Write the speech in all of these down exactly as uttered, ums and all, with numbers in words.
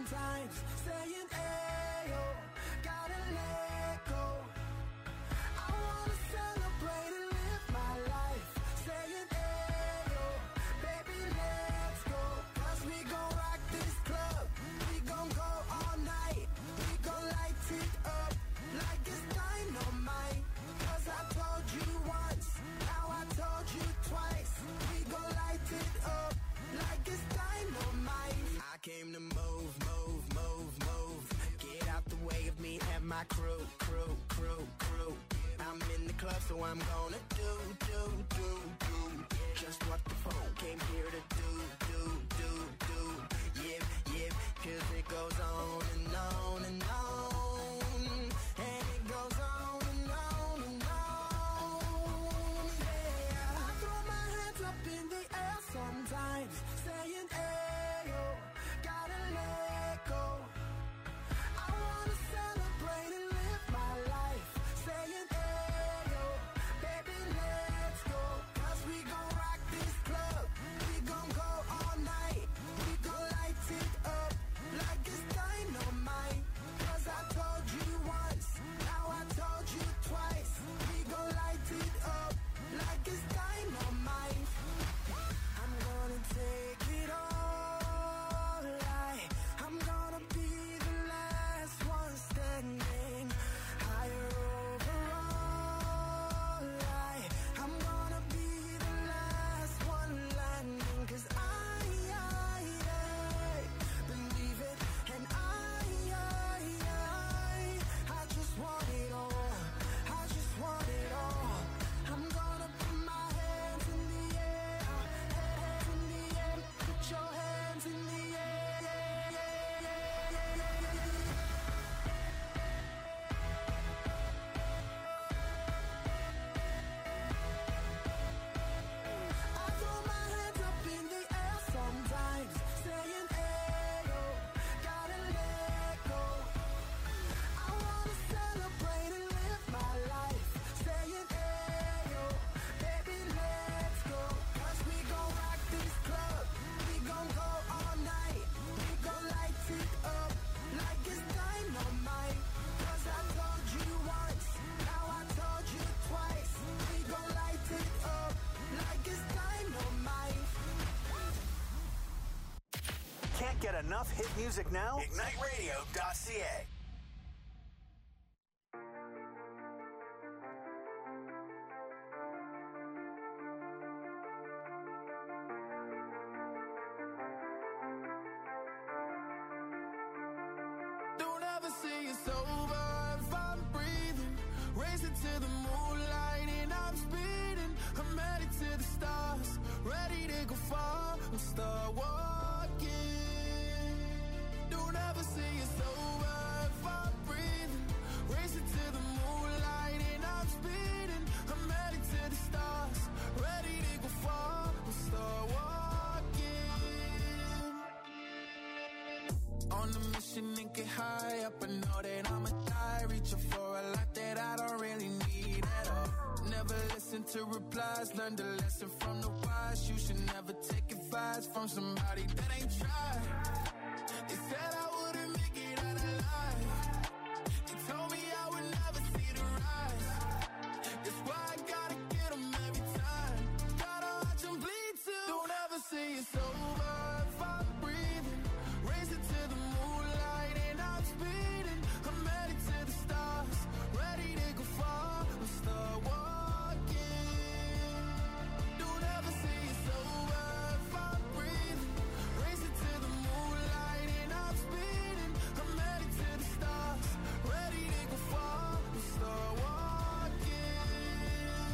sometimes, saying, ayo, gotta let go. I wanna celebrate and live my life, saying, ayo, baby, let's go. Cause we gon' rock this club, we gon' go all night, we gon' light it up like it's dynamite. Cause I told you once, now I told you twice, we gon' light it up like it's dynamite. I came to move, move, move, move. Get out the way of me and my crew, crew, crew, crew. I'm in the club, so I'm gonna do, do, do, do just what the phone came here to do, do, do, do. Yeah, yeah, cause it goes on and on and on. And it goes on and on and on. Yeah, I throw my hands up in the air sometimes, saying, ayo, gotta let go. I wanna celebrate and live my life, saying, ayo, baby, let's go. Cause we gon' rock this club, we gon' go all night, we gon' light it up like it's dynamite. Cause I told you once, now I told you twice, we gon' light it up like it's dynamite. I'm gonna take it all, like I'm gonna be the last one standing. Higher overall, like I'm gonna be the last one landing. Cause I, I, I believe it, and I, I, I, I just want it all, I just want it all. I'm gonna put my hands in the air, hands in the air, put your hands in the air, yeah, yeah, yeah, yeah, yeah, yeah. I throw my hands up in the air sometimes, saying, ayo, gotta let go. I wanna celebrate and live my life, saying, ayo, baby, let's go. Cause we gon' rock this club, we gon' go all night, we gon' light it up like it's dynamite. Cause I told you once, now I told you twice, we gon' light it up like it's dynamite. Can't get enough hit music now? Ignite Radio dot C A. Don't ever say it's over if I'm breathing. Racing to the moonlight and I'm speeding. I'm headed to the stars, ready to go far and start walking. Don't ever say it's over if I'm breathing. Racing to the moonlight and I'm speeding. I'm headed to the stars, ready to go far and start walking. On a mission and get high up, I know that I'ma die, reaching for a lot that I don't really need at all. Never listen to replies, learn the lesson from the wise. You should never take advice from somebody that ain't tried. They said I wouldn't make it out alive, they told me I would never see the rise. That's why I gotta get 'em every time, gotta watch 'em bleed too. Don't ever say it's over if I'm breathing. Racing to the moonlight and I'm speeding. I'm headed to the stars, ready to go far and start walking. Don't ever say it's over if I'm breathing. Racing to the moonlight and I'm speeding. I'm headed to the stars, ready to go far and start walking.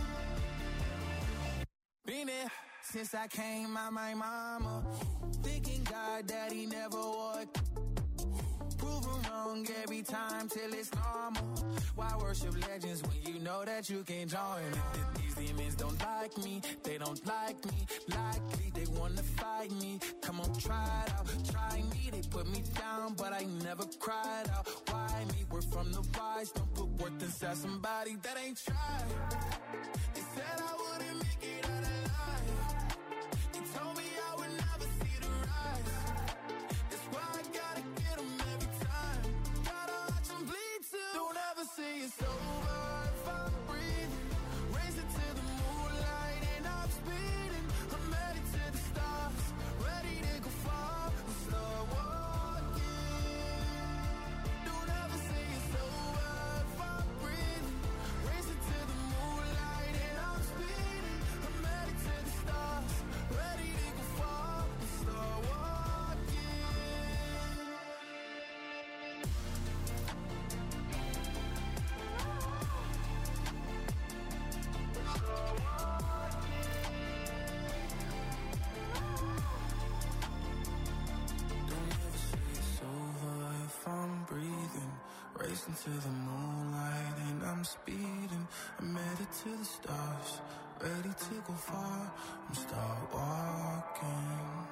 Been there since I came out my mama, thinking God that he never would. Proven wrong every time till it's normal. Why worship legends when you know that you can join? These demons don't like me, they don't like me. Likely they wanna fight me. Come on, try it out, try me. They put me down, but I never cried out. Why me? We're from the wise, don't put worth inside somebody that ain't tried. They said I wouldn't make it out alive, they told me I would never see the rise. That's why I gotta get 'em Racing to the moonlight and I'm speeding. I'm headed to the stars, ready to go far. I'm start walking.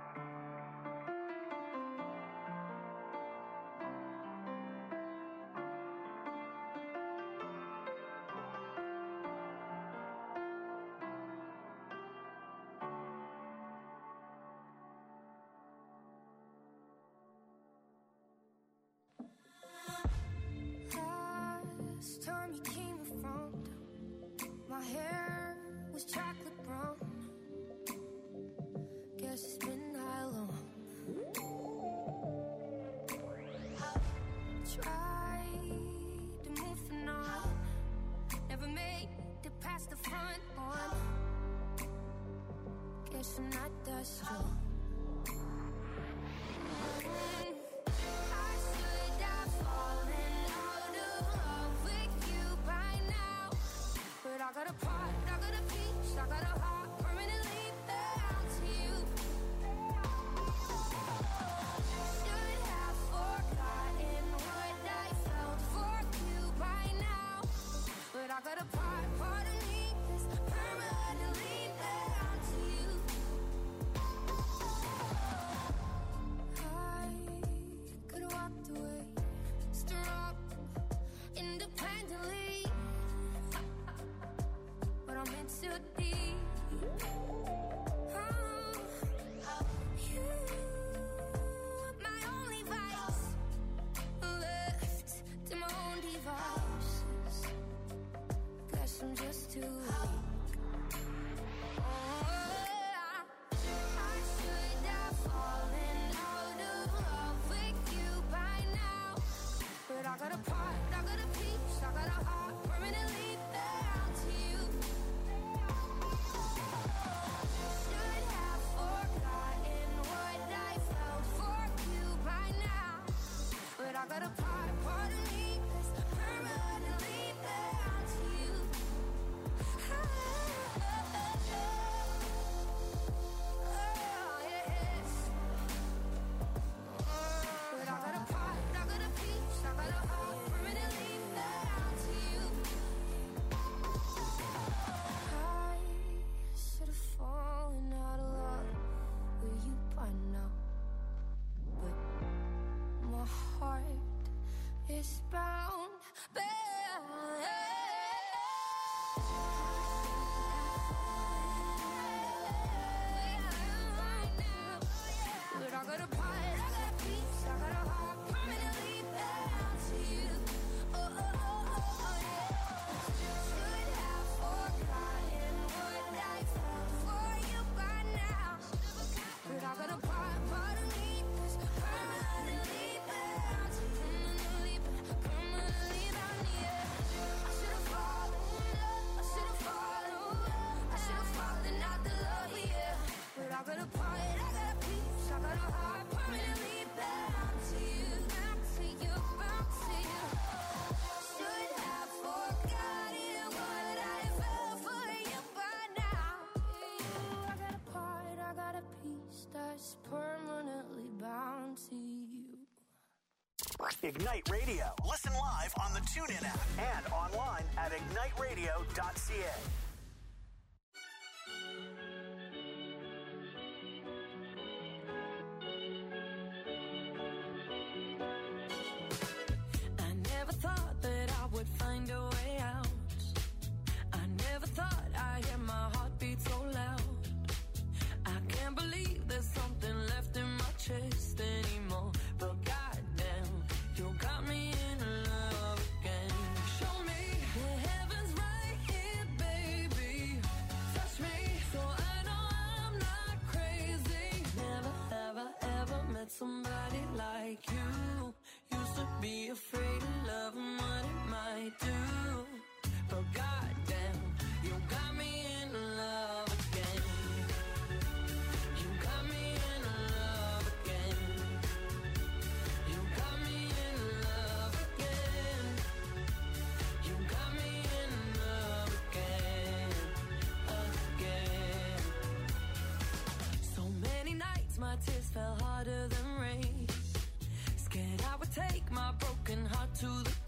Ignite Radio. Listen live on the TuneIn app and online at ignite radio dot c a. I never thought that I would find a way out. I never thought I'd hear my heartbeat so loud. I can't believe there's something left in my chest anymore. But goddamn, you got me in love again. Show me the heavens right here, baby. Touch me so I know I'm not crazy. Never, ever, ever met somebody like you. Used to be afraid of love and what it might do. But goddamn, you got me in love again. You got me in love again. You got me in love again. You got me in love again, again. So many nights my tears fell harder than rain. Scared I would take my broken heart to the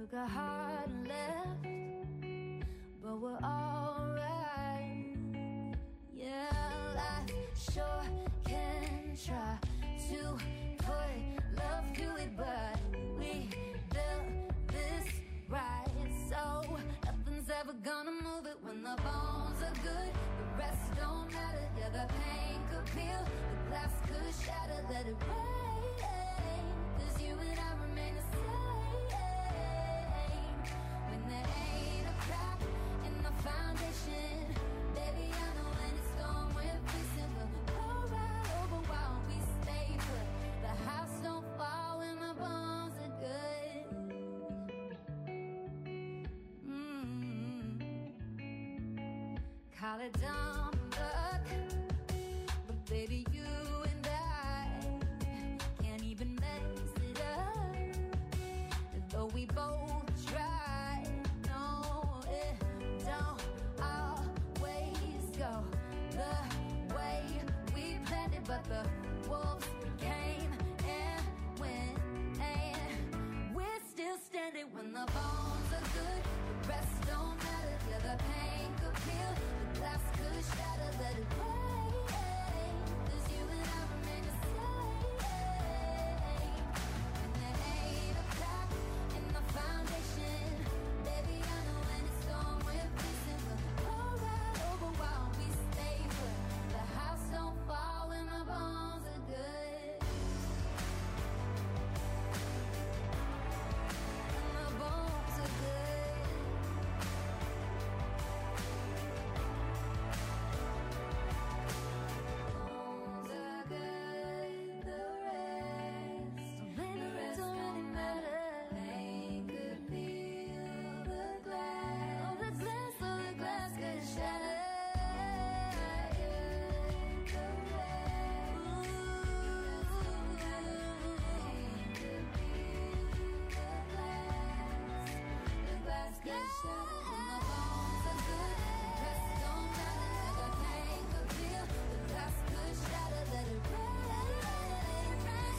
took a hard left, but we're alright. Yeah, life sure can try to put love to it, but we built this right, so nothing's ever gonna move it. When the bones are good, the rest don't matter. Yeah, the pain could peel, the glass could shatter. Let it rain, 'cause you and I remain the same. When there ain't a crack in the foundation, baby, I know when it's gone, we're facing. We'll go right over while we stay put. The house don't fall when the bones are good. Mm-hmm. Call it dumb luck, but baby, you and I can't even mess it up. Though we both try, no, it don't always go the way we planned it. But the wolves came and went, and we're still standing. When the bones are good, the rest don't matter. Yeah, the pain could peel, the glass could shatter. Let it rain, 'cause you and I remain the same. And there ain't a crack in the foundation, baby, I know when it's gone, we're facing. We'll go right over while we stay put. The house don't fall when the bones are good. When the bones are good. Bones are good, the rest don't really matter. They could peel the glass, oh, the glass, oh, the glass could shatter. The rest, they could peel the glass, the glass could shatter. When the bones are good, the rest don't matter. The pain could peel, the glass could shatter. Let it rain, rain,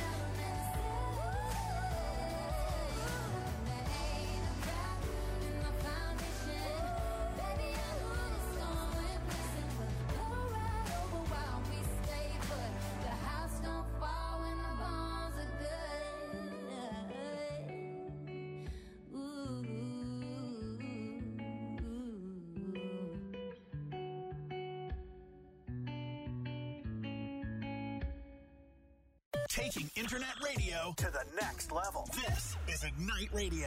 there ain't a crack in the foundation, baby, I know when it's gone, we're facing. We'll go right over while we stay put. The house don't fall when the bones are good. Ooh. Taking internet radio to the next level. This is Ignite Radio.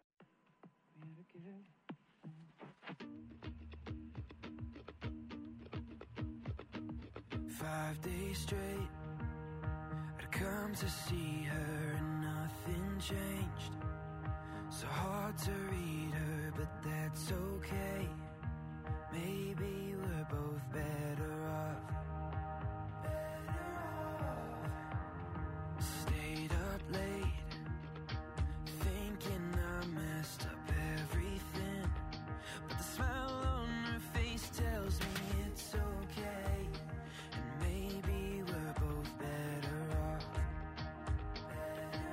Five days straight, I'd come to see her and nothing changed. So hard to read her, but that's okay. Maybe we're both better off. Better off. Stayed up late, thinking I messed up everything. But the smile on her face tells me it's okay. And maybe we're both better off. Better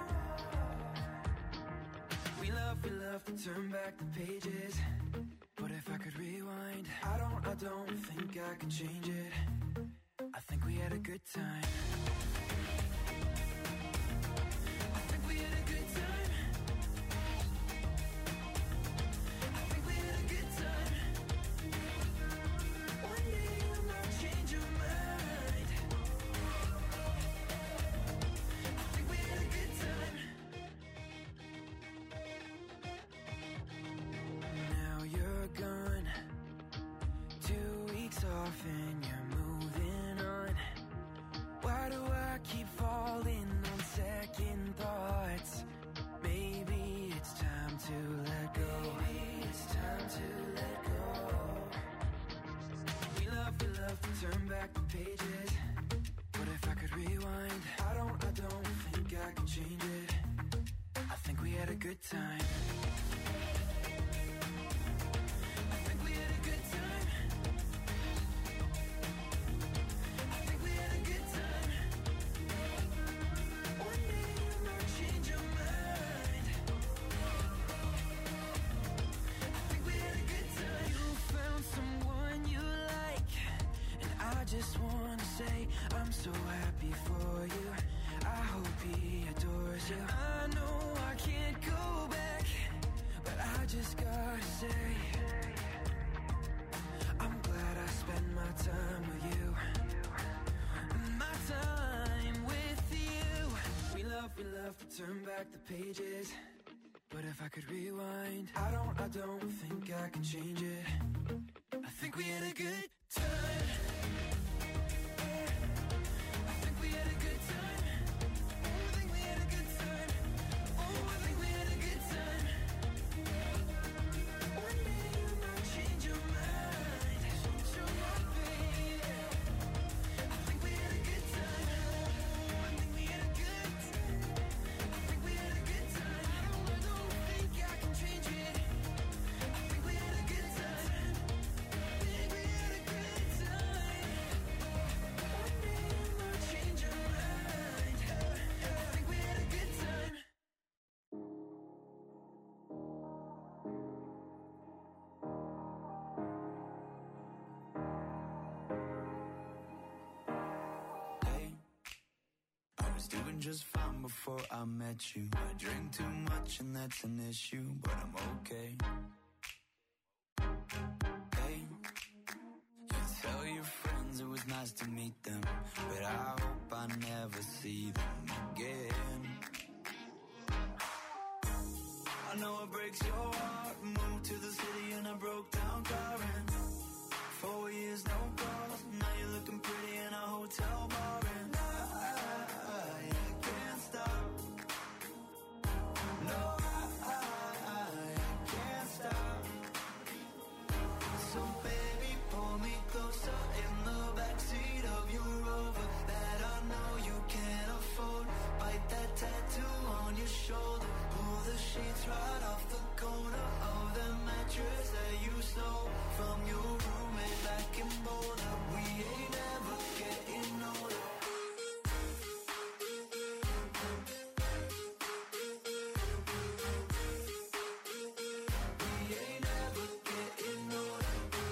off. We love, we love to turn back the pages. But if I could rewind, I don't, I don't think I could change it. I think we had a good time. I think we had a good time. I think we had a good time. One day you might change your mind. I think we had a good time. Now you're gone, two weeks off and you're moving on. Why do I keep falling on second thoughts? Maybe it's time to let go. Maybe it's time to let go. We love, we love to turn back the pages. But if I could rewind, I don't, I don't think I could change it. I think we had a good time. I think we had a good time. I think we had a good time. One day you might change your mind. you. I know I can't go back, but I just gotta say, I'm glad I spent my time with you. My time with you. We love, we love to turn back the pages, but if I could rewind, I don't, I don't think I can change it. I think we had a good time. I think we had a good time. Oh, I think we had a good time. Oh, I think we had a good time. One day you might change your mind. Show up, baby. I think we had a good time. Oh, I think we had a good time. I think we had a good time. I don't, I don't think I can change it. I think we had a good time. I think we had a good time. One day you might change your mind. I think we had a good time. Hey, I was doing just fine before I met you. I drink too much and that's an issue, but I'm okay. Hey, you tell your friends it was nice to meet them, but I hope I never see them again. I know it breaks your heart. Moved to the city and I broke down crying. Four years, no calls. Now you're looking pretty in a hotel bar, and I, I, I can't stop. No, I, I, I can't stop. So baby, pull me closer in the backseat of your Rover that I know you can't afford. Bite that tattoo on your shoulder. Pull the sheets right off the corner of the mattress that you stole from your roommate back in Boulder. We ain't never getting older. We ain't never getting older.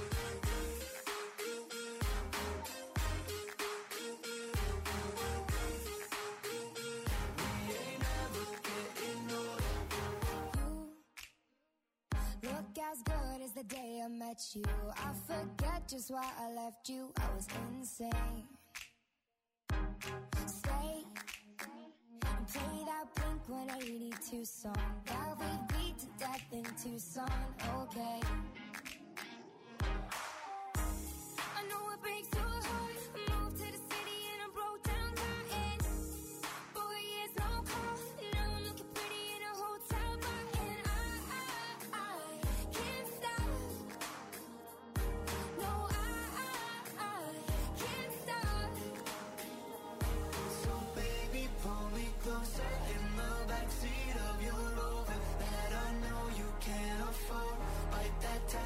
We ain't never getting older. You look as good as the day I met you. I forget just why I left you. I was insane. Stay and play that Blink one eighty-two song that we beat to death in Tucson. Okay. I know it breaks your heart. I moved to the city and I broke down crying. Four years, no call. Now I'm looking pretty in a hotel bar, and I, I, I can't stop. No, I, I, I can't stop. So baby, pull me closer in the backseat of your Rover that I know you can't afford. Bite that tattoo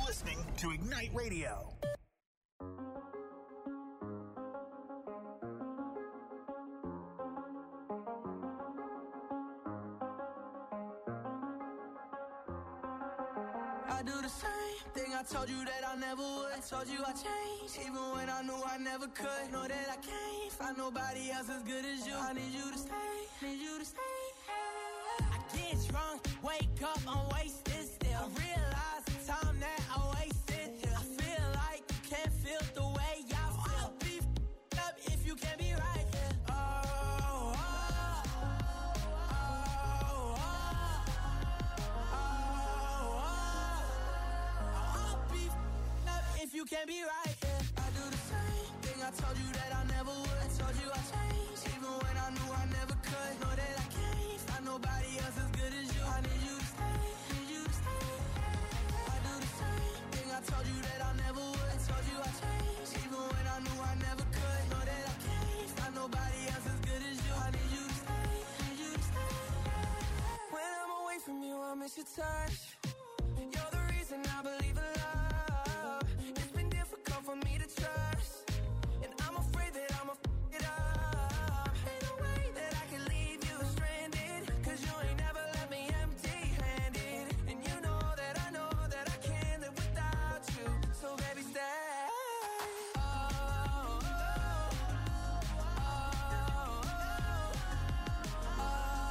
listening to Ignite Radio. I do the same thing I told you that I never would. I told you I changed, even when I knew I never could. Know that I can't find nobody else as good as you. I need you to stay, need you to stay. I get drunk, wake up, I'm wasted still. I realize the time that I wasted here. I feel like you can't feel the way I feel. I'll be f***ed up if you can't be right here. Oh, oh, oh, oh, oh, oh. I'll be f***ed up if you can't be right here. I do the same thing I told you that I never would. I told you I changed, even when I knew I never could. Know that I can't find nobody else as good as you. I need you to stay, need you to stay. I do the same thing I told you that I never would. I told you I changed, even when I knew I never could. Know that I can't find nobody else as good as you. I need you to stay, need you to stay. When I'm away from you, I miss your touch. You're the reason I believe in love. It's been difficult for me to trust, and I'm afraid that I'ma f*** it up. Ain't no way that I can leave you stranded, 'cause you ain't never left me empty-handed. And you know that I know that I can't live without you. So baby, stay. Oh, oh, oh, oh,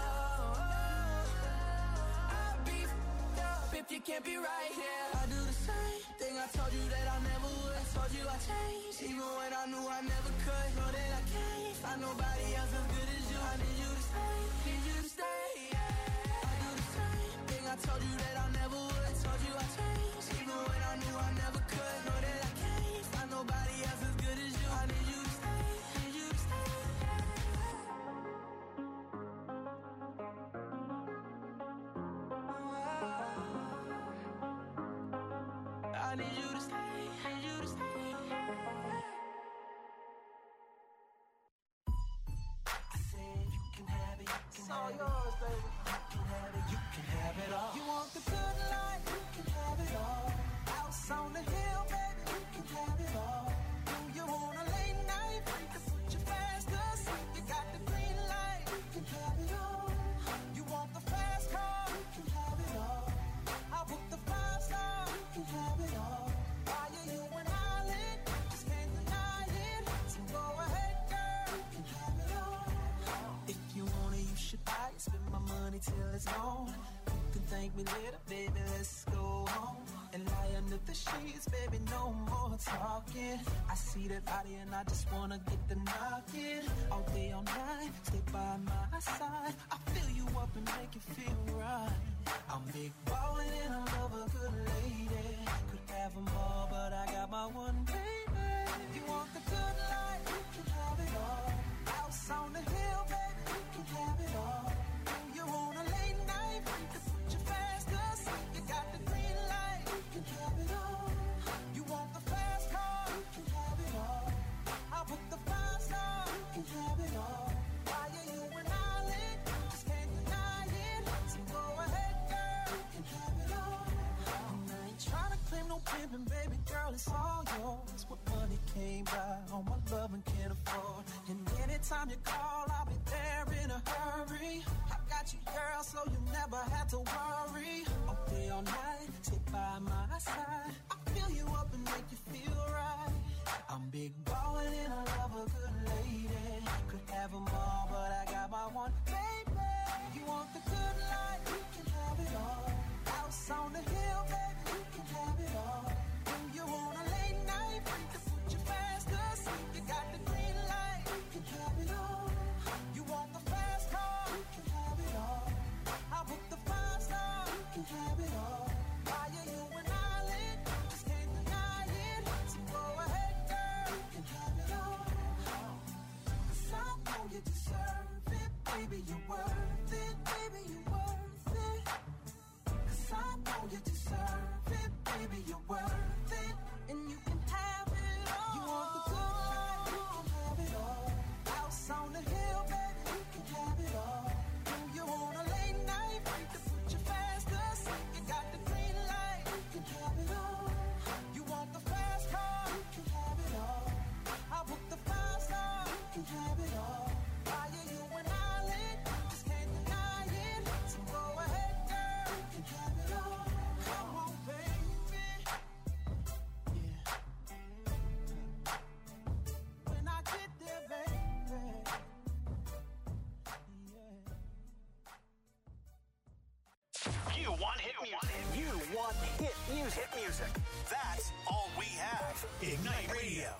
oh. I'll be f***ed up if you can't be right here. I do the same thing I told you that I never would. I told you I changed, even when I knew I never could. Know that I can't find nobody else as good as you. I need you to stay, need you to stay. I do the same thing I told you that I never would. I told you I changed, even when I knew I never could. Know that I can't find nobody else as good as you. I need you to stay, need you to stay. I need you to stay, need you to stay. I said you can have it, you can it's all yours, baby. You can have it, you can have it all. You want the good life, you can have it all. House on the hill, baby, you can have it all. Do you want a late night, we can put you fast asleep. You got the green light, you can have it all. You want the fast car, you can have it all. I'll book the five star, you can have it all. Why are you an island? Just can't deny it. So go ahead, girl, you can have it all. If you want it, you should buy it. Spend my money till it's gone. You can thank me later, baby, let's go home. And lie under the sheets, baby, no more talking. I see that body and I just wanna get the knocking. All day, all night, stay by my side. I fill you up and make you feel right. I'm big ballin' and I love a good lady. Could have them all, but I got my one baby. You want the good life, you can have it all. House on the hill, baby, you can have it all. You want a late night, we can put you fast asleep. You got the green light, you can have it all. You want the fast car, you can have it all. I'll book the five star, you can have it all. Why are you an island? Just can't deny it. So go ahead, girl, you can have it all. And I ain't trying to claim no pimpin', baby girl, it's all yours. What money came by, all my love and can't afford. And anytime you call, I'll be there in a hurry. I got you, girl, so you never have to worry. All day, all night, stay by my side. I fill you up and make you feel right. I'm big ballin' and I love a good lady. Could have them all, but I got my one baby. You want the good life, you can have it all. House on the hill, baby, you can have it all. When you want a late night, we can put you fast asleep. You got the green light, you can have it all. You want the fast car, you can have it all. I'll book the five star, you can have it all. Why are you an island? Just can't deny it. So go ahead, girl, you can have it all. 'Cause I know you deserve it, baby, you're worth it, baby, you're worth it. 'Cause I know you deserve it, baby, you're worth it. And you can have it all. You want the good life, you can have it all. House on the hill, baby, you can have it all. When you want a late night, we can put you fast asleep. You want hit music. You want hit music. Hit music. That's all we have. Ignite Radio.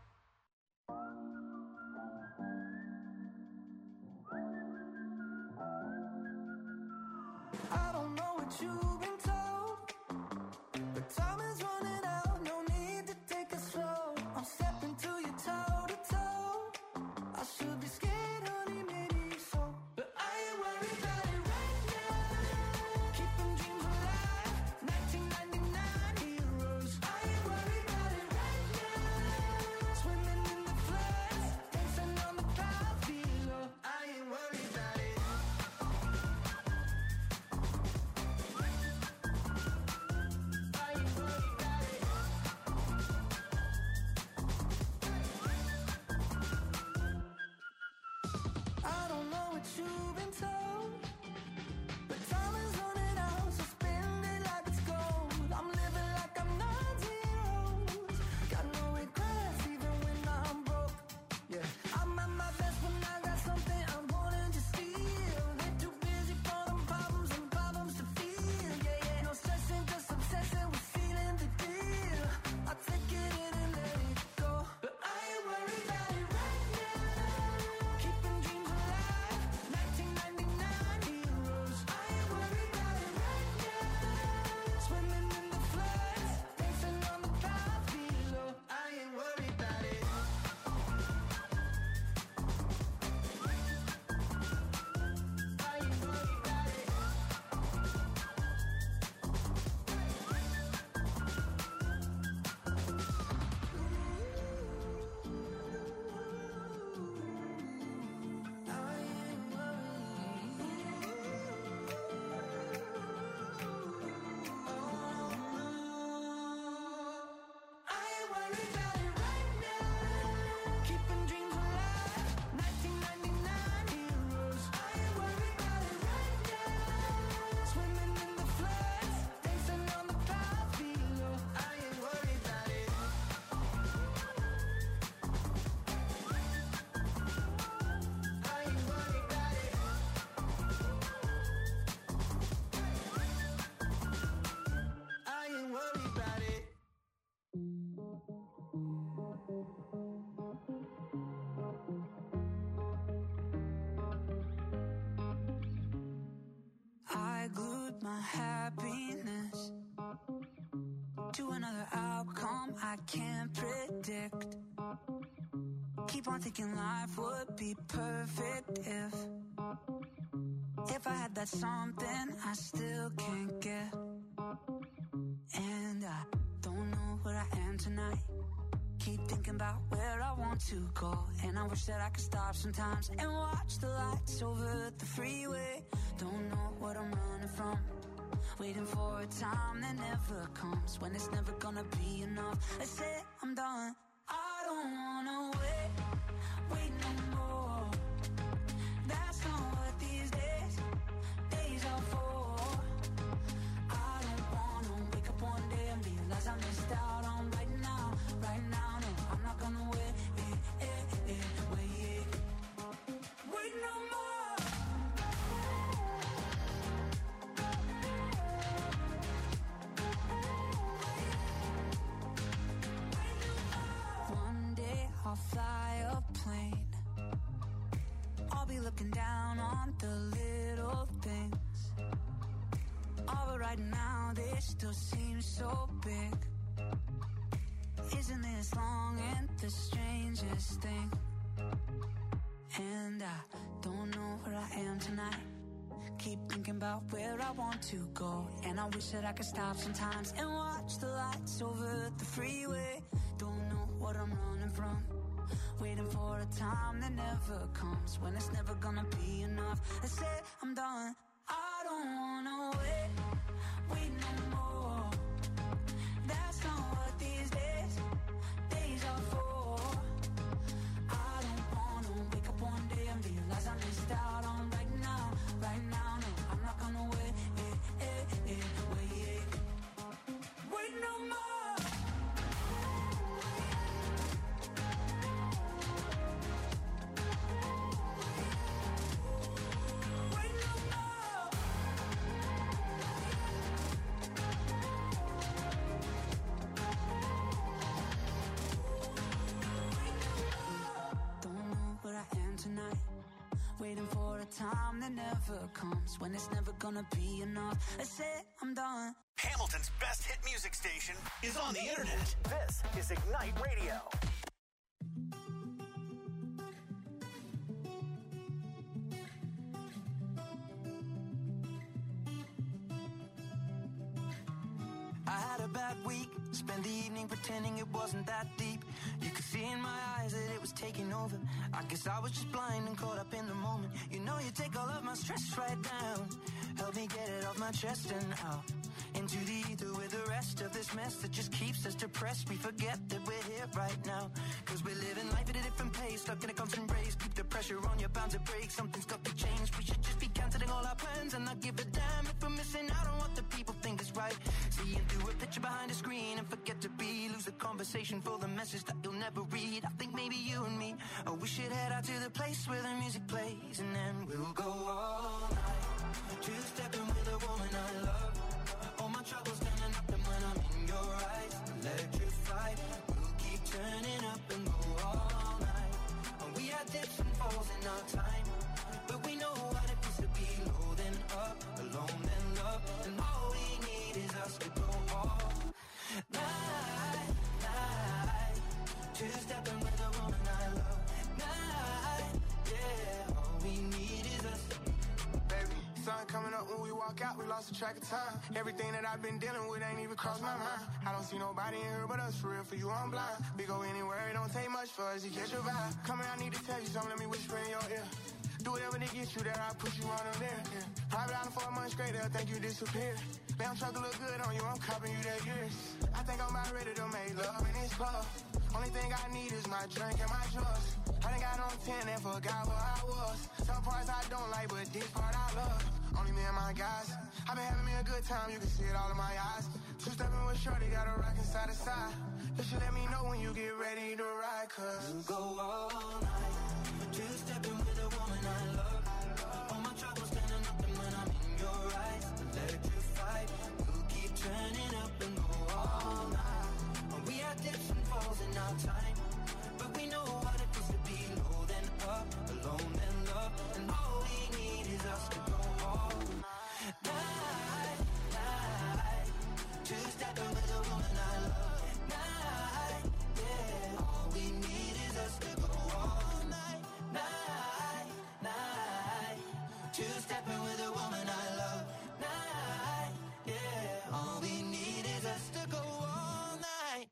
I don't know what you've been told, but time is running out. No need to take it slow. I'm stepping to you toe to toe. I should be scared, honey, maybe so, but I ain't worried about it right now. Keeping dreams alive, nineteen ninety-nine heroes. I ain't worried about it right now. Swimming in the floods, dancing on the clouds below. I ain't worried about it. I don't know what you've been told, but time is running out, so spend it like it's gold. I'm living like I'm nine zeros. Got no regrets even when I'm broke. Yeah, I'm at my best when I got something I'm wanting to steal. They're too busy for them problems and problems to feel. Yeah, yeah, no stressing, just obsessing with feeling the deal. I take it in and let it go, but I ain't worried about it right now. Keeping dreams alive, nineteen ninety-nine heroes. I ain't worried about it right now. Swimming in the floods, dancing on the clouds below. I ain't worried about it. I ain't worried about it. I ain't I ain't worried about it right now. Keeping dreams alive, nineteen ninety-nine heroes. I ain't worried about it right now. Swimming in the floods, dancing on the clouds below. I ain't worried about it. I ain't worried about it. I ain't worried about it. I glued my happiness to another outcome I can't predict. Keep on thinking life would be perfect if If I had that something I still can't get. And I don't know where I am tonight. Keep thinking about where I want to go, and I wish that I could stop sometimes and watch the lights over the freeway. Don't know what I'm running from, waiting for a time that never comes, when it's never gonna be enough. I say I'm done. I don't wanna wait, wait no more. That's not what these days, days are for. I don't wanna wake up one day and realize I missed out on right now, right now. No, I'm not gonna wait, eh, eh, eh, wait, wait no more. One day I'll fly a plane. I'll be looking down on the little things. All but right now they still seem so big. Isn't this long and the strangest thing? And I don't know where I am tonight. Keep thinking about where I want to go, and I wish that I could stop sometimes and watch the lights over the freeway. Don't know what I'm running from, waiting for a time that never comes, when it's never gonna be enough. I say I'm done. I don't wanna wait, wait no more. That's not what these days, days are for. I don't wanna wake up one day and realize I missed out on right now, right now. No, I'm not gonna wait, eh, eh, eh, wait, wait no more. Wait no more. time that never comes, when it's never gonna be enough. I said I'm done. Hamilton's best hit music station is on the internet. This is Ignite Radio. I had a bad week, spent the evening pretending it wasn't that deep. You could see in my eyes that it was taking over. I guess I was just blind and caught up in the moment. You know you take all of my stress right down, help me get it off my chest and out into the ether with the rest of this mess that just keeps us depressed. We forget that we're here right now, cause we're living life at a different pace, stuck in a constant race. Keep the pressure on, you're bound to break. Something's got to change. We should just be cancelling all our plans and not give a damn if we're missing out on what the people think is right. Seeing through a picture behind a screen and forget to be, lose the conversation for the message that you'll never read. I think maybe you and me, oh, we should head out to the place where the music plays, and then we'll go all night, two-stepping with a woman I love. All my troubles standing up, and when I'm in your eyes, electrified. We'll keep turning up and go all night. And we had dips and falls in our time, but we know what it feels to be low then up, alone then love. And all we need is us to go all night, night. Two-stepping with a woman I love. Night, yeah. All we need is us. Baby, sun coming up when we walk out, we lost the track of time. Everything that I've been dealing with ain't even crossed my mind. I don't see nobody in here but us, for real, for you I'm blind. We go anywhere, it don't take much for us to catch your vibe. Come here, I need to tell you something, let me whisper in your ear. Do whatever to get you there, I'll push you on them there. Yeah. Private island for a month straight, they'll think you disappeared. Damn truck look good on you, I'm copping you that years. I think I'm about ready to make love in this club. Only thing I need is my drink and my drugs. I done got on ten and forgot where I was. Some parts I don't like, but this part I love. Only me and my guys. I've been having me a good time, you can see it all in my eyes. Two-stepping with shorty, got a rockin' side to side. You should let me know when you get ready to ride, cause we'll go all night, two-stepping with a woman I love. All my troubles standing up, and when I'm in your eyes, electrified. We'll keep turning up and go all night. And we had dips and falls in our time, but we know what it feels to be low then up, alone then love. And all we need is us to go all night, night. Two-stepping with a woman I love. Night, yeah. All we need is us to go all night, night, night. Two-stepping with a woman I love. Night, yeah. All we need is us to go all night.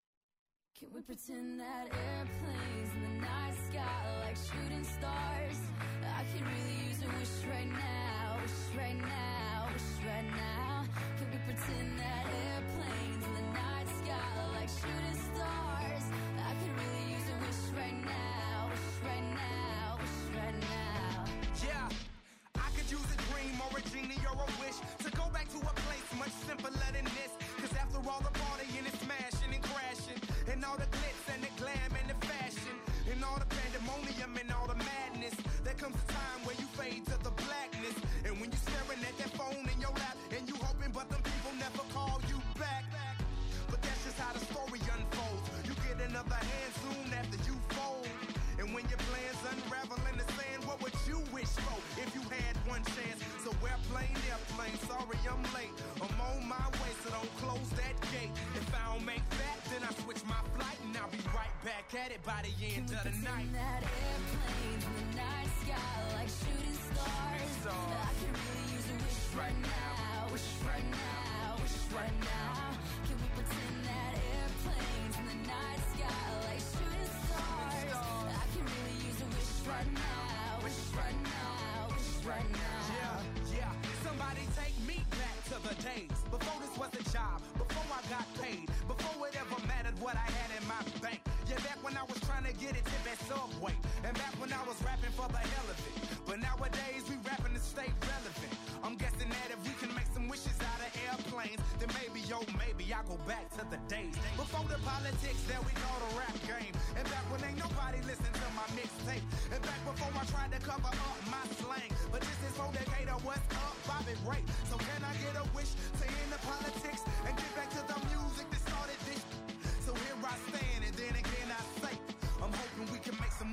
Can we pretend that airplanes in the night sky like shooting stars? I could really use a wish right now, wish right now, wish right now. Can we pretend that airplanes in the night sky like shooting stars? I could really use a wish right now, wish right now, wish right now. Yeah, I could use a dream or a genie or a wish to go back to a place much simpler than this. Cause after all the partying and smashing and crashing, and all the glitz and the glam and the fashion, and all the pandemonium and all the madness, there comes a time where you fade to the blackness. And when you're staring at that phone in your lap, and you hoping but them people never call you back. But that's just how the story unfolds. You get another hand soon after you fold. And when your plans unravel in the sand, what would you wish for if you had one chance? So airplane, airplane, sorry I'm late. I'm on my way, so don't close that gate. If I don't make that, then I switch my flight, and I'll be right back at it by the end of the night. That airplanes in the night sky like shooting stars. I could really use a wish right now, wish right now, wish right now. Can we pretend that airplanes in the night sky like shooting stars? I could really use a wish right now, wish right now, wish right now. Yeah, yeah. Somebody take me back to the days before this was a job, before I got paid, before it ever mattered what I had in my bank. Yeah, back when I was trying to get it tip at Subway, and back when I was rapping for the hell of it. But nowadays we rapping to stay relevant. I'm guessing that if we can make some wishes out of airplanes, then maybe, yo, maybe I go back to the days before the politics that we call the rap game, and back when ain't nobody listen to my mixtape, and back before I tried to cover up my slang. But this is for Decatur, what's up, Bobby Ray? So can I get a wish to end the politics and get back to the music that started this? So here I stand, and then again I say, I'm hoping we can make some wishes out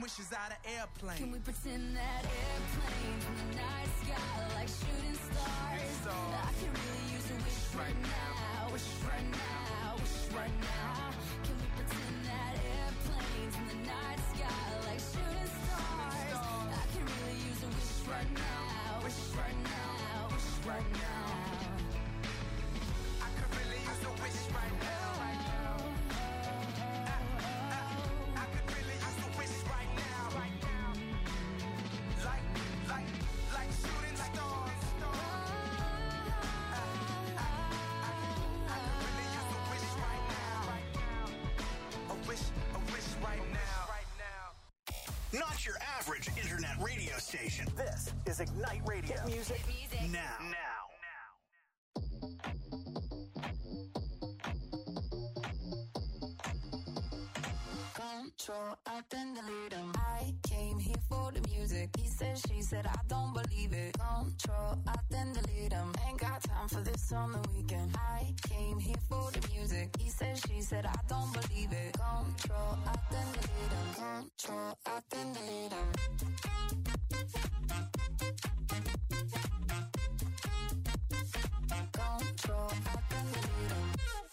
fly the airplane. Can we pretend that airplanes in the night sky like shooting stars? I can really use a wish right now, wish right now, wish right now. Can we pretend that airplanes in the night sky like shooting stars? I can really use a wish right now, wish right now, wish right now. I could really use a wish right now. Not your average internet radio station. This is Ignite Radio. Hit music, Hit music. now. Now. Control, I then delete him. I came here for the music. He said, she said, I don't believe it. Control, I then delete him. Ain't got time for this on the weekend. I came here for the music. He said, she said, I don't believe it. Control, I then delete him. Control, I then delete him. Control, I then delete him.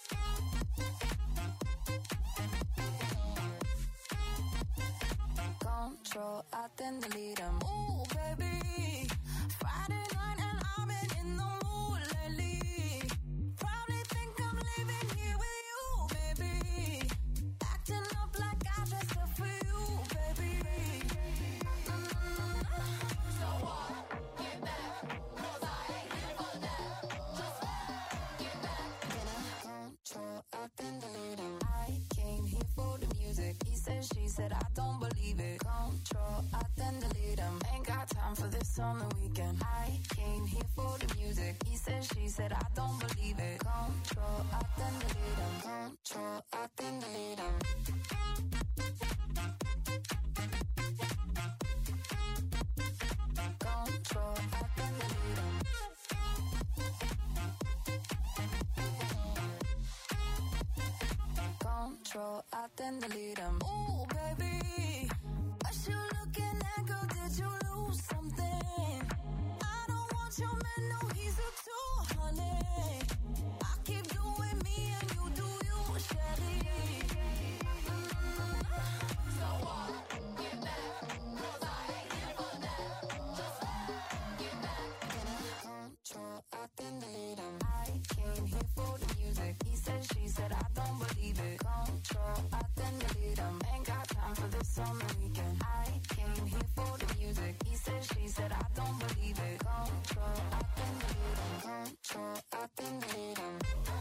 Control, I then delete him. Ooh, baby, Friday night and I've been in the mood lately. Probably think I'm leaving here with you, baby. Acting up like I dressed up for you, baby. Mm-hmm. So what? Get back, 'cause I ain't here for that. Just get back. Control, I then delete him. I came here for the music. He said, she said, I don't believe it. Control, I then delete him. Ain't got time for this on the weekend. I came here for the music. He said, she said, I don't believe it. Control, I then delete him. Control, I then delete him. Control, I then delete him. Control, I then delete him. Ooh, baby, what you looking at, girl? Did you lose something? I don't want your man, no, he's a two, honey. I keep doing me and you do you, Shelly. Mm-hmm. So what? Get back, 'cause I ain't here for that. Just get back. Control, I then delete him. I came here for the music. He said, she said, I don't believe it. Control, I then delete him. Ain't got time for this on the weekend. I came here for the music. He said, she said, I don't believe it. Control, I then delete him. Control, I then delete him.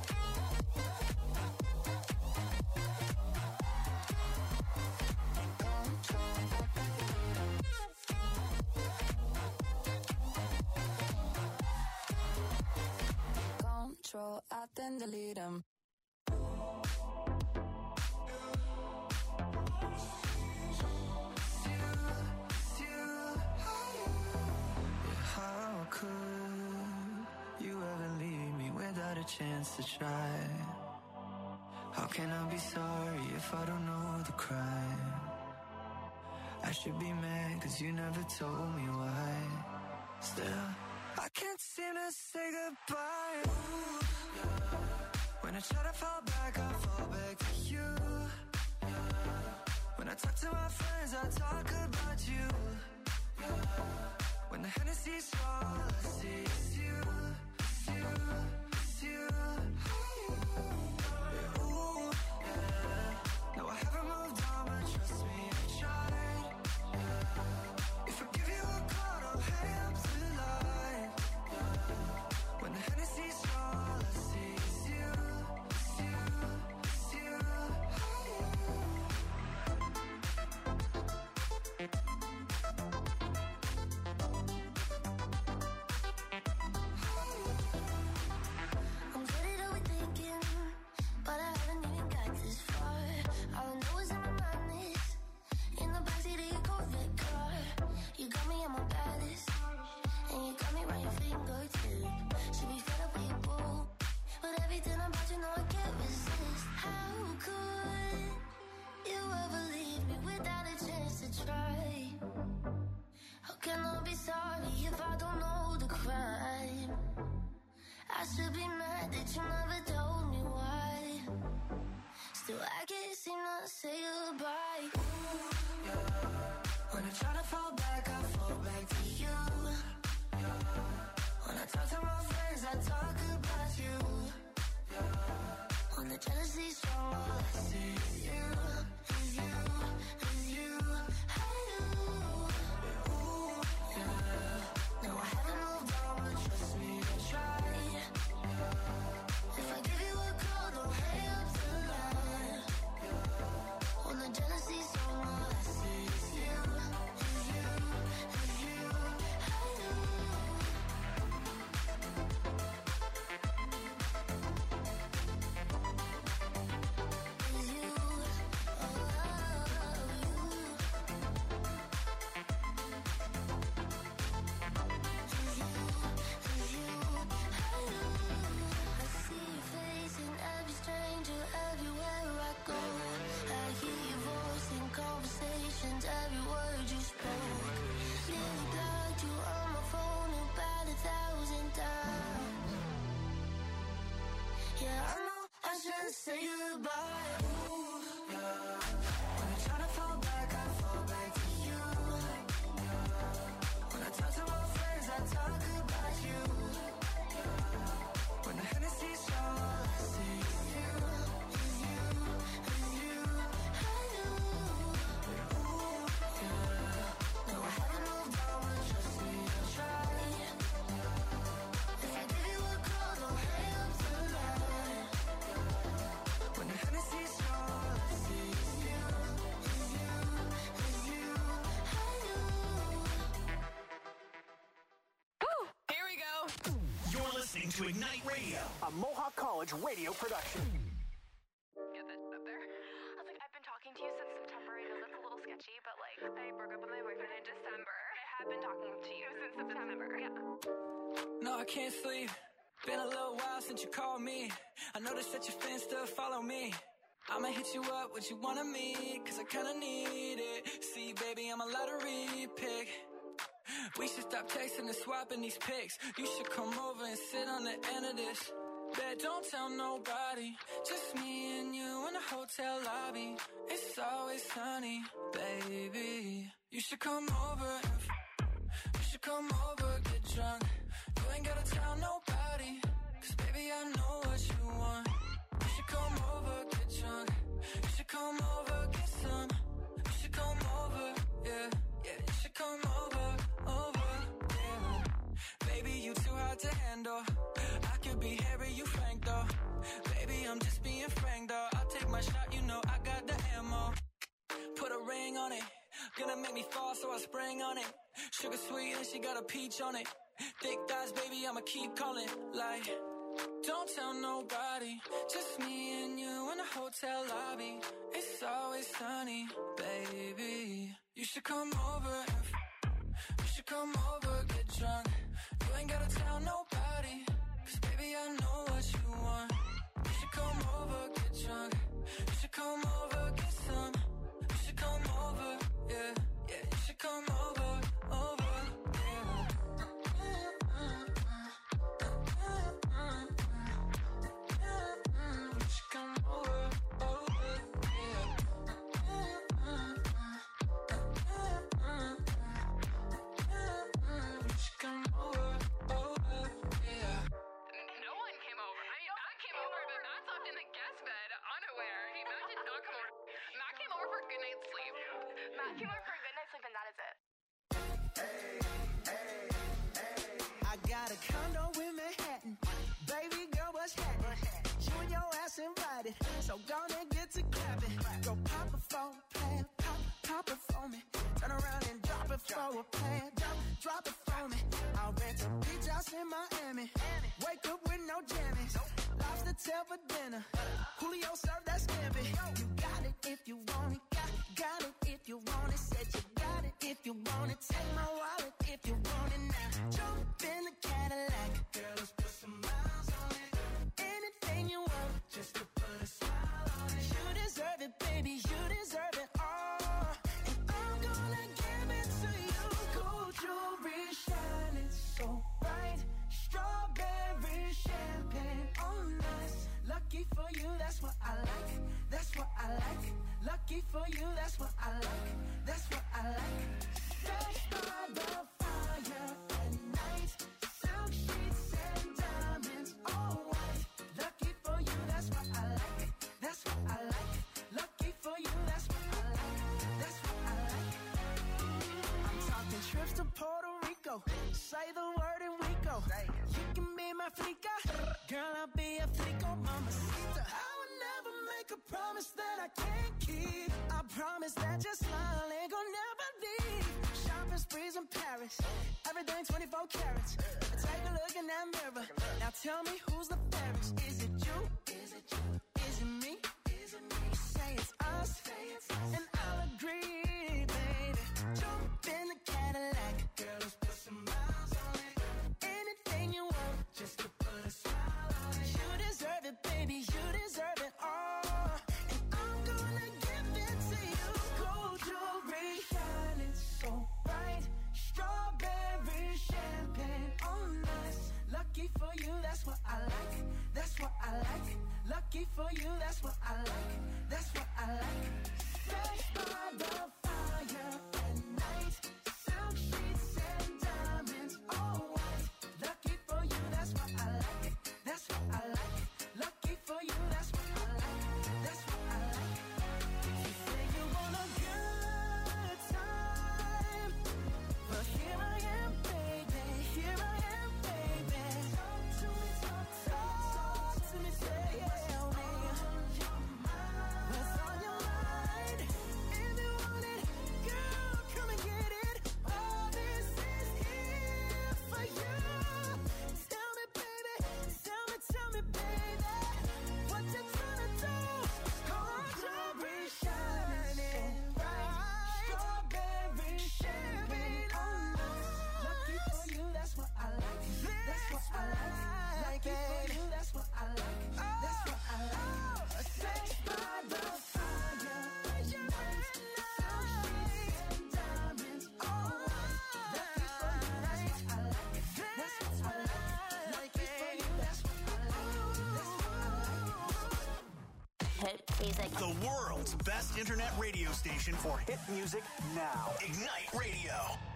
Control, I then delete him. Control, I then delete him. How could you ever leave me without a chance to try? How can I be sorry if I don't know the crime? I should be mad 'cause you never told me why. Still, I can't seem to say goodbye. Ooh, yeah. When I try to fall back, I fall back to you. Yeah. When I talk to my friends, I talk about you. Yeah. When the Hennessy's all I see is you, it's you, it's you. Yeah, ooh, yeah. No, I haven't moved on, but trust me, I tried. Yeah. If I give you a call, don't hang up the line. Yeah. When the Hennessy's all I see is you, it's you, it's you. I'm good at overthinking, but I haven't even got this far. All I know is in my mind is in the backseat of your Corvette car. You got me at my baddest, and you got me right your fingertip. Should be fed up with your boo, but everything about you know I can't resist. How could you ever leave me without a chance to try? can I be sorry if I don't know the crime? I should be mad that you never told me why. Still, I can't seem to say goodbye. Ooh, yeah. When I try to fall back, I fall back to you. Yeah. When I talk to my friends, I talk about you. Yeah. When the jealousy's strong, all I see is you, is you, is you. I do. Ooh, yeah. No, I haven't moved on, but trust me, I tried. Yeah. If I give you a call, don't hang up tonight. Yeah. When the jealousy's strong, all I see is you, is you, is you. I do. Every word you spoke, nearly blocked you on my phone about a thousand times. Yeah, I know I should say goodbye. Ooh, yeah. When I try to fall back, I fall back to you. Yeah. When I talk to my friends, I talk about you. Yeah. When the Hennessy's strong, all I see is you, is you, is you. I do. No, I haven't moved on, but trust me, I'll try. If I give you a call, don't hang up tonight. When the Hennessy's strong, all I see is you, is you, is you. I do. Here we go. You're listening to Ignite Radio, a Mohawk College radio production. Get this up there. I was like, I've been talking to you since September. I know that's a little sketchy, but like, I broke up with my boyfriend in December. I have been talking to you since September. Yeah. No, I can't sleep. Been a little while since you called me. I noticed that your fans still follow me. I'ma hit you up, what you wanna meet, cause I kinda need it. See, baby, I'm a lottery pick. We should stop texting and swapping these pics. You should come over and sit on the end of this. Bet, don't tell nobody. Just me and you in the hotel lobby. It's always sunny, baby. You should come over and f- you should come over, get drunk. You ain't gotta tell nobody, cause baby, I know what you want. You should come over, get drunk. You should come over, get some. You should come over, yeah, yeah. You should come over, over, yeah. Baby, you too hard to handle. I could be Harry, you Frank though. Baby, I'm just being frank though. I'll take my shot, you know I got the ammo. Put a ring on it. Gonna make me fall, so I sprang on it. Sugar sweet and she got a peach on it. Thick thighs, baby, I'ma keep calling. Like, don't tell nobody. Just me and you in the hotel lobby. It's always sunny, baby. You should come over and f- you should come over, get drunk. You ain't gotta tell nobody, cause baby, I know what you want. You should come over, get drunk. You should come over, get some. You should come over, yeah, yeah. You should come over, over, yeah. You should come over, over, yeah. You should come over, over, yeah. No one came over. I mean, Matt came over, but Matt slept in the guest bed, unaware. He, Matt did not come over. Matt came over for a good night's sleep. Matt came over for a good night's sleep, and that is it. I got a condo in Manhattan. Baby girl, what's happening? You and your ass invited, so gonna get to clapping. Go pop it for a plan, pop, pop it for me. Turn around and drop it for a plan, drop, drop it for me. I'll rent a beach house in Miami. Wake up with no jammies. Lobster tail for dinner. Julio served that scampi. You got it if you want it. Got, got it if you want it. Said you got it if you want it. Take my wallet if you want it now. Jump in the Cadillac. Girl, let's put some miles on it. Anything you want, just to put a smile on it. You deserve it, baby. You deserve it all. And I'm gonna give it to you. Cool, true. yo. You can be my flica, girl, I'll be a flico, mamacita. I would never make a promise that I can't keep. I promise that your smile ain't gonna never leave. Shopping sprees in Paris, everything twenty-four carats. Take a look in that mirror. Now tell me who's the fairest? Is it you? Is it you? Is it me? Is it me? Say it's us, and I'll agree, baby. Jump in the Cadillac, girl, let's put some miles on it. Anything you want, just to put a smile on it. You deserve it, baby, you deserve it all. And I'm gonna give it to you. Gold jewelry, shining so bright. Strawberry champagne on us. Lucky for you, that's what I like. That's what I like. Lucky for you, that's what I like. That's what I like. Fresh by the fire at night. Silk sheets and diamonds, all white. Lucky for you, that's what I like. That's what I like. Lucky for you, that's what I like. That's what I like. You say you want a good time, but here I am, baby. Here I am, baby. Talk to me, talk, talk to me, tell me what's on your mind. If you want it, girl, come and get it. All this is here for you. Tell me, baby, tell me, tell me, baby, what you tryna do? Gold jewelry shining bright, strawberry champagne on us. Lucky for you, that's what I like. That's what I like. Lucky for you, that's what I like. That's what I like. Sex by the fire, night, silk sheets and diamonds, all white. Lucky for you, that's what I like. That's what I like. Lucky for you, that's what I like. That's what I like. Hit music. The world's best internet radio station for hit music now. Ignite Radio.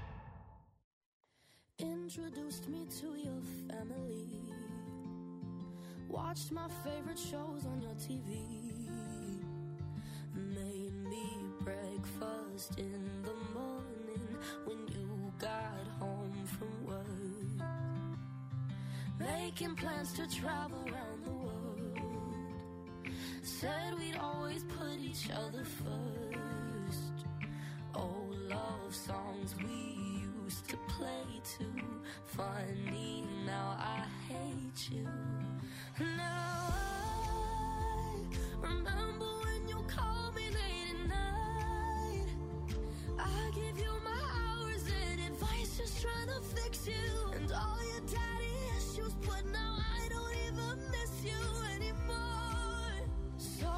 Introduced me to your family. Watched my favorite shows on your T V. Made me breakfast in the morning when you got home from work. Making plans to travel around the world. Said we'd always put each other first. Old love songs we used to play too. Funny, now I hate you. Now I remember when you called me late at night. I give you my hours and advice, just trying to fix you. And all your daddy issues, but now I don't even miss you anymore. So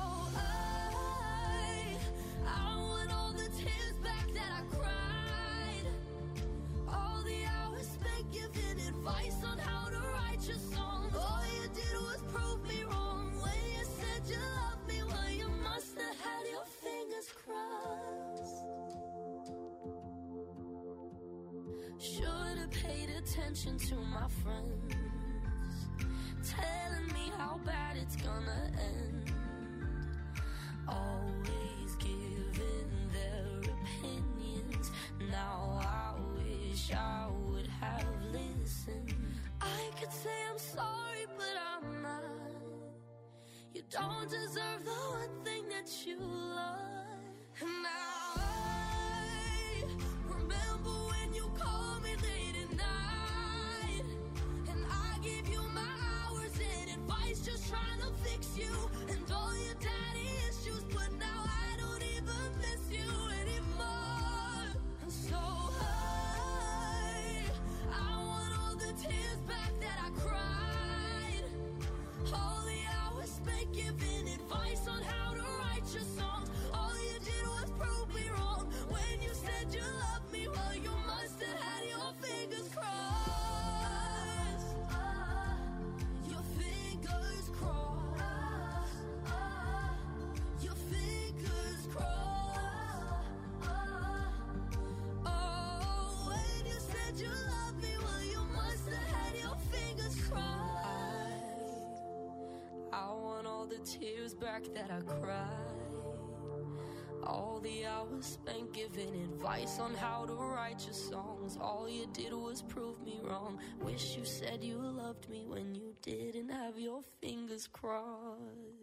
I, I want all the tears back that I cried. All the hours spent giving advice on how to write your songs. All you did was prove me wrong when you said you loved me. Well, you must have had your fingers crossed. Should have paid attention to my friends, telling me how bad it's gonna end. Always giving their opinions. Now I wish I would have listened. I could say I'm sorry, but I'm not. You don't deserve the one thing that you love. And now I remember when you called me late at night. And I gave you my hours and advice, just trying to fix you. And all your daddy issues, but now I don't even miss you anymore. And so I, I want all the tears back that I cried. All the hours spent giving advice on how to write your songs. All you did was prove me wrong when you said you loved me. Well, you must have had your fingers crossed. Your fingers crossed. Your fingers crossed. Oh, when you said you loved me, well, you must have had your fingers crossed. I want all the tears back that I cried. All the hours spent giving advice on how to write your songs. All you did was prove me wrong. Wish you said you loved me when you didn't have your fingers crossed.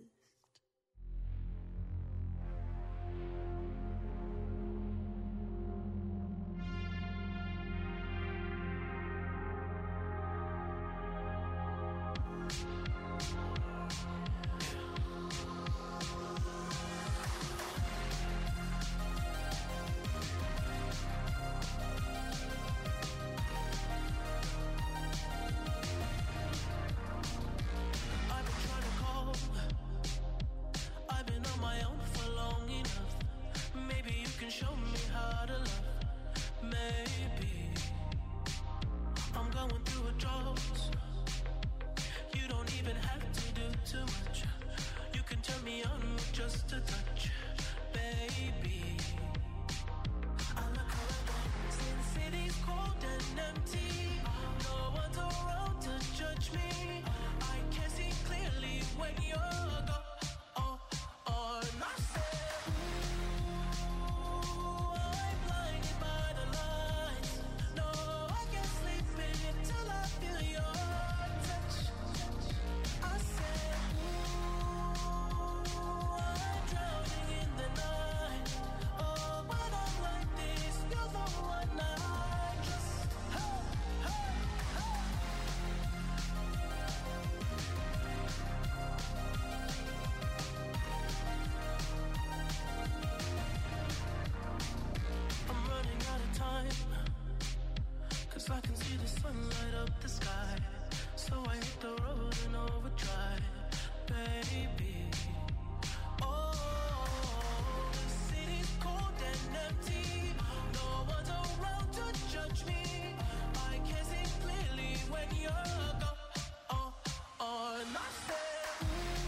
I can see the sun light up the sky, so I hit the road and overdrive, baby. Oh, the city's cold and empty, no one's around to judge me. I can see clearly when you're gone. Oh, oh, and I said,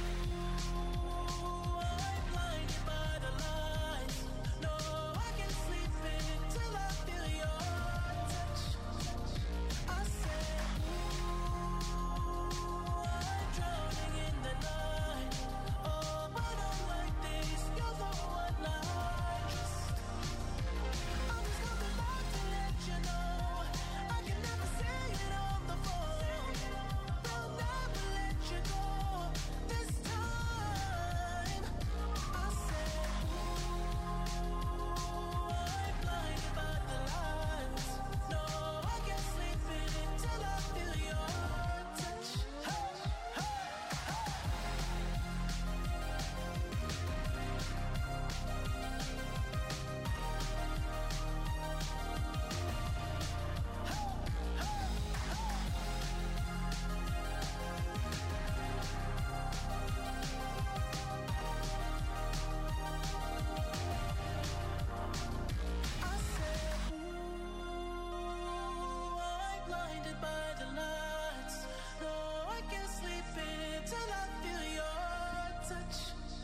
ooh, I'm blinded by the lights. No, I can't sleep until I feel your touch. I said, ooh, I'm drowning in the night. Oh, but I'm like this, you're the one I trust. I'm just coming back to let you know I can never say it on the phone. They'll never let you go this time. I said, ooh, I'm blinded by the lights. No, I can't sleep until I feel your touch. Hey, hey, I said, ooh, I'm blinded by the lights. No, I can't sleep until I feel your touch.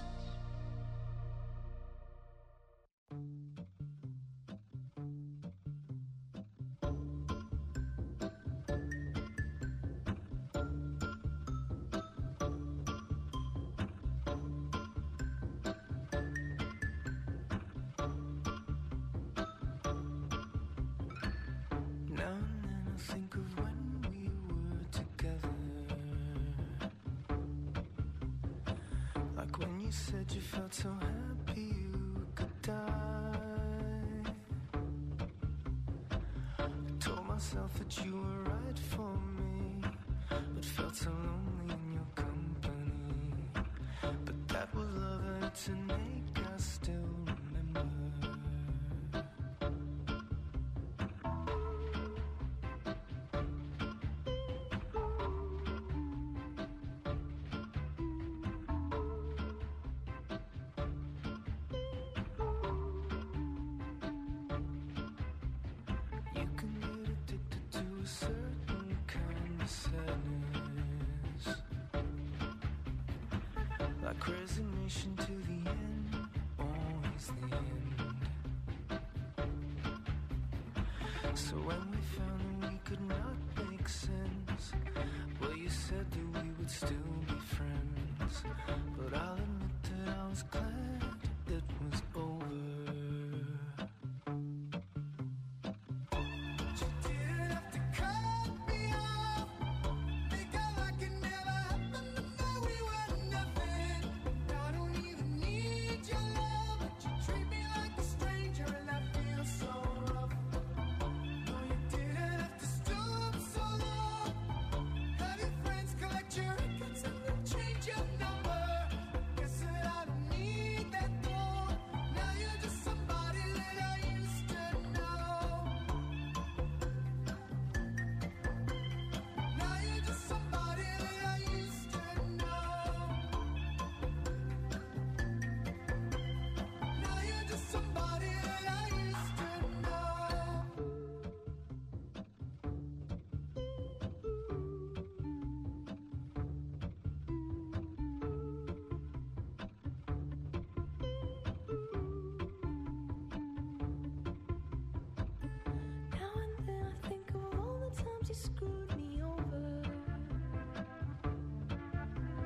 Now and then I think of when we were together, like when you said you felt so happy you could die. I told myself that you were right for me, but felt so lonely in your company. But that was love and it's an ache I still remember. You can get addicted to a certain kind of sadness, like resignation to the end, always the end. So when we found that we could not make sense, well, you said that we would still be friends.